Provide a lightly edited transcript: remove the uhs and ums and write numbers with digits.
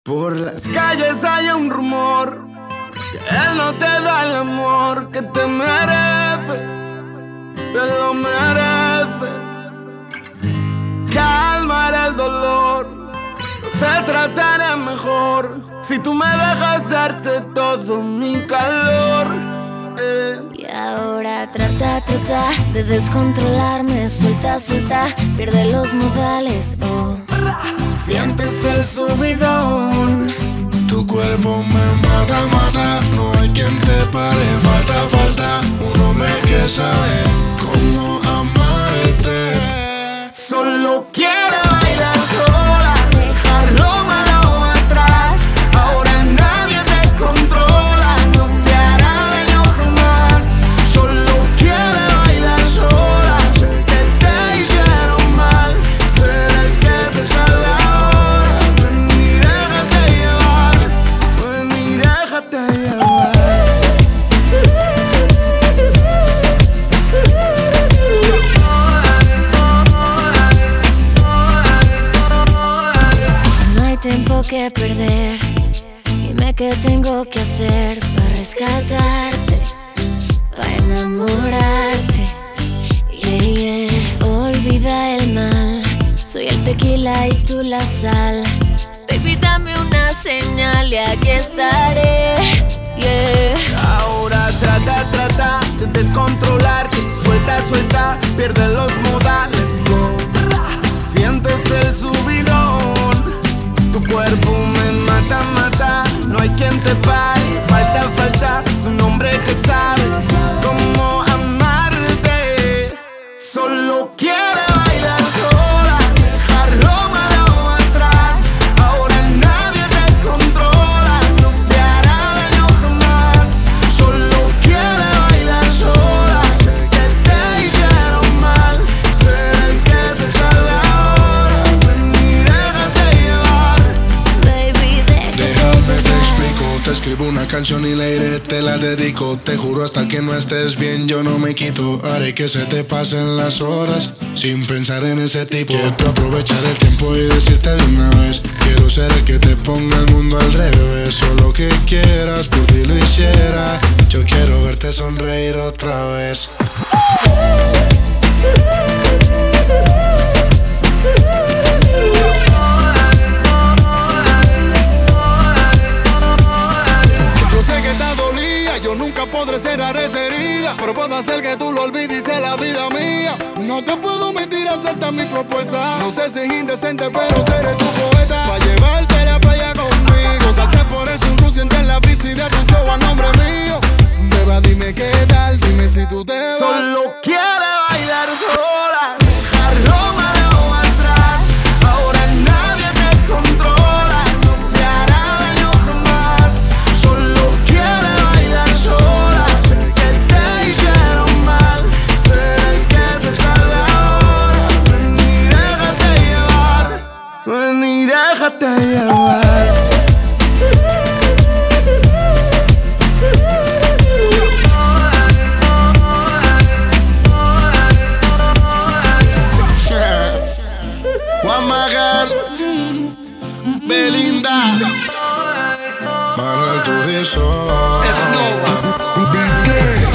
Por las calles hay un rumor que él no te da el amor que te mereces, te lo mereces. Calmaré el dolor, te trataré mejor si tú me dejas darte todo mi calor. Y ahora trata de descontrolarme, suelta, pierde los modales, oh. Sientes el subidón. Tu cuerpo me mata, no hay quien te pare. Falta un hombre que sabe cómo amarte. Solo quiero bailar sola, dejar lo malo atrás. Ahora nadie te controla, no te hará daño jamás. Solo quiero bailar sola, sé que te hicieron mal, será el que te salve ahora. Ven y déjate llevar, ven y déjate llevar. Tiempo que perder, dime qué tengo que hacer para rescatarte, para enamorarte. Olvida el mal, soy el tequila y tú la sal. Baby, dame una señal y aquí estaré. Ahora trata de descontrolarte, suelta, pierde los modales, go. Sientes el subidón. Tu cuerpo me mata, no hay quien te pare. Falta un hombre que sabe cómo amarte. Solo quiere bailar sola, dejar lo malo atrás. Ahora nadie te controla, no te hará daño jamás. Solo quiere bailar sola, sé que te hicieron mal, será el que te salve ahora. Ven y déjate llevar. Déjame te explico, te escribo una canción y la iré, te la dedico. Te juro hasta que no estés bien yo no me quito. Haré que se te pasen las horas sin pensar en ese tipo. Quiero aprovechar el tiempo y decirte de una vez, quiero ser el que te ponga el mundo al revés. Solo que quieras, por ti lo hiciera. Yo quiero verte sonreír otra vez. Nunca podré cerrar esa herida, pero puedo hacer que tú lo olvides y sea la vida mía. No te puedo mentir, acepta mi propuesta. No sé si es indecente, pero seré tu poeta. Pa' llevarte a la playa conmigo, salte por el sunroof, sientes la brisa y date un show a nombre mío. Beba, dime qué tal, dime si tú te vas. Solo quiere bailar sola, dejar lo malo atrás. Ahora nadie te controla, no te hará daño jamás. Solo quiere bailar sola, sé que te hicieron mal, será el que te salve ahora. Ven y déjate llevar, ven y déjate llevar. Juan Magán, Belinda, Manuel Turizo, Snova, Big Game.